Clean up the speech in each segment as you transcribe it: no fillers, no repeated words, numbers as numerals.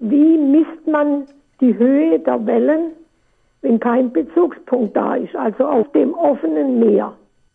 wie misst man die Höhe der Wellen, wenn kein Bezugspunkt da ist, also auf dem offenen Meer?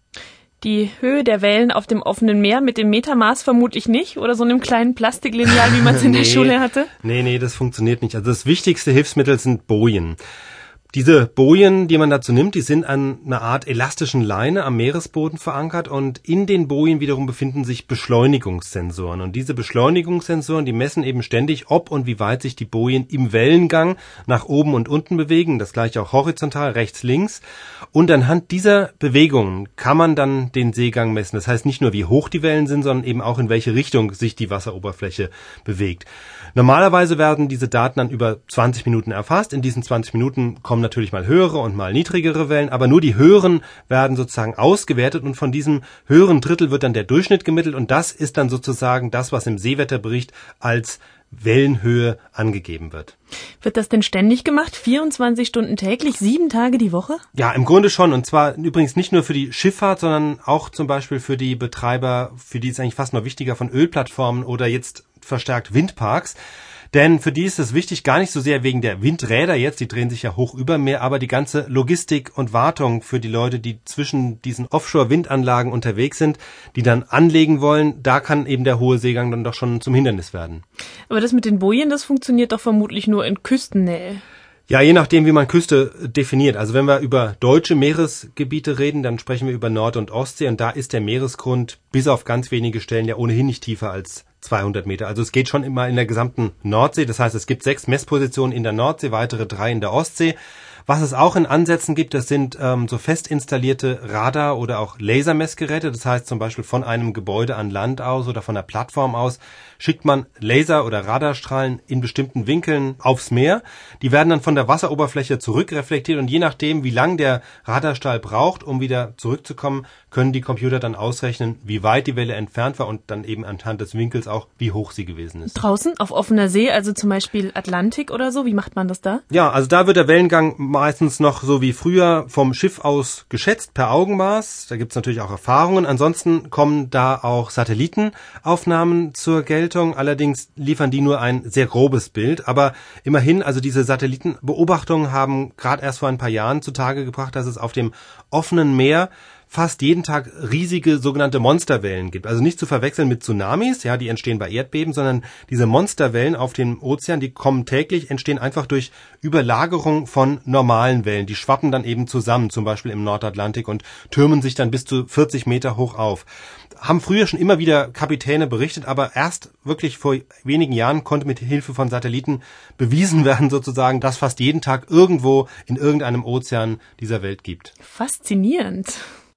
Die Höhe der Wellen auf dem offenen Meer mit dem Metermaß vermutlich nicht oder so einem kleinen Plastiklineal, wie man es in der Schule hatte? Nee, das funktioniert nicht. Also das wichtigste Hilfsmittel sind Bojen. Diese Bojen, die man dazu nimmt, die sind an einer Art elastischen Leine am Meeresboden verankert und in den Bojen wiederum befinden sich Beschleunigungssensoren. Und diese Beschleunigungssensoren, die messen eben ständig, ob und wie weit sich die Bojen im Wellengang nach oben und unten bewegen, das gleiche auch horizontal, rechts, links. Und anhand dieser Bewegungen kann man dann den Seegang messen. Das heißt nicht nur, wie hoch die Wellen sind, sondern eben auch, in welche Richtung sich die Wasseroberfläche bewegt. Normalerweise werden diese Daten dann über 20 Minuten erfasst. In diesen 20 Minuten kommen natürlich mal höhere und mal niedrigere Wellen, aber nur die höheren werden sozusagen ausgewertet und von diesem höheren Drittel wird dann der Durchschnitt gemittelt und das ist dann sozusagen das, was im Seewetterbericht als Wellenhöhe angegeben wird. Wird das denn ständig gemacht? 24 Stunden täglich, 7 Tage die Woche? Ja, im Grunde schon. Und zwar übrigens nicht nur für die Schifffahrt, sondern auch zum Beispiel für die Betreiber, für die ist eigentlich fast noch wichtiger, von Ölplattformen oder jetzt verstärkt Windparks. Denn für die ist es wichtig, gar nicht so sehr wegen der Windräder jetzt, die drehen sich ja hoch über Meer, aber die ganze Logistik und Wartung für die Leute, die zwischen diesen Offshore-Windanlagen unterwegs sind, die dann anlegen wollen, da kann eben der hohe Seegang dann doch schon zum Hindernis werden. Aber das mit den Bojen, das funktioniert doch vermutlich nur in Küstennähe. Ja, je nachdem, wie man Küste definiert. Also wenn wir über deutsche Meeresgebiete reden, dann sprechen wir über Nord- und Ostsee und da ist der Meeresgrund bis auf ganz wenige Stellen ja ohnehin nicht tiefer als 200 Meter. Also es geht schon immer in der gesamten Nordsee. Das heißt, es gibt 6 Messpositionen in der Nordsee, weitere 3 in der Ostsee. Was es auch in Ansätzen gibt, das sind so fest installierte Radar- oder auch Lasermessgeräte. Das heißt zum Beispiel von einem Gebäude an Land aus oder von einer Plattform aus schickt man Laser- oder Radarstrahlen in bestimmten Winkeln aufs Meer. Die werden dann von der Wasseroberfläche zurückreflektiert und je nachdem, wie lang der Radarstrahl braucht, um wieder zurückzukommen, können die Computer dann ausrechnen, wie weit die Welle entfernt war und dann eben anhand des Winkels auch, wie hoch sie gewesen ist. Draußen auf offener See, also zum Beispiel Atlantik oder so, wie macht man das da? Ja, also da wird der Wellengang meistens noch so wie früher vom Schiff aus geschätzt per Augenmaß. Da gibt's natürlich auch Erfahrungen. Ansonsten kommen da auch Satellitenaufnahmen zur Geltung. Allerdings liefern die nur ein sehr grobes Bild. Aber immerhin, also diese Satellitenbeobachtungen haben gerade erst vor ein paar Jahren zutage gebracht, dass es auf dem offenen Meer fast jeden Tag riesige sogenannte Monsterwellen gibt. Also nicht zu verwechseln mit Tsunamis, ja, die entstehen bei Erdbeben, sondern diese Monsterwellen auf dem Ozean, die kommen täglich, entstehen einfach durch Überlagerung von normalen Wellen. Die schwappen dann eben zusammen, zum Beispiel im Nordatlantik und türmen sich dann bis zu 40 Meter hoch auf. Haben früher schon immer wieder Kapitäne berichtet, aber erst wirklich vor wenigen Jahren konnte mit Hilfe von Satelliten bewiesen werden sozusagen, dass fast jeden Tag irgendwo in irgendeinem Ozean dieser Welt gibt. Faszinierend.